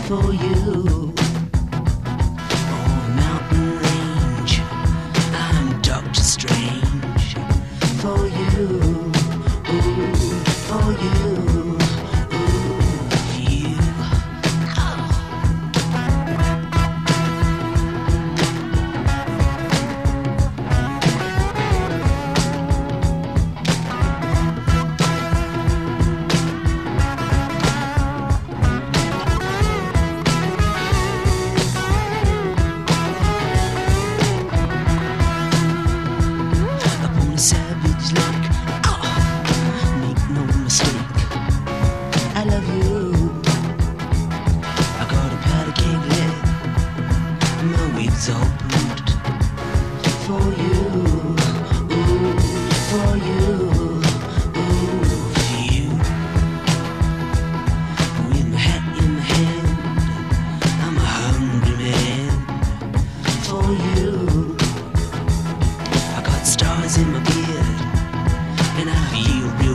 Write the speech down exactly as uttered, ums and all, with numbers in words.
for you. On mountain range, I'm Doctor Strange for you. Ooh, for you. Ooh, for you. Oh. Savage look, oh, make no mistake, I love you. I got a powder keg leg, my wig's all pooped for you, ooh, for you, ooh, for you. With my hat in my hand, I'm a hungry man for you. I got stars in my beard, and I feel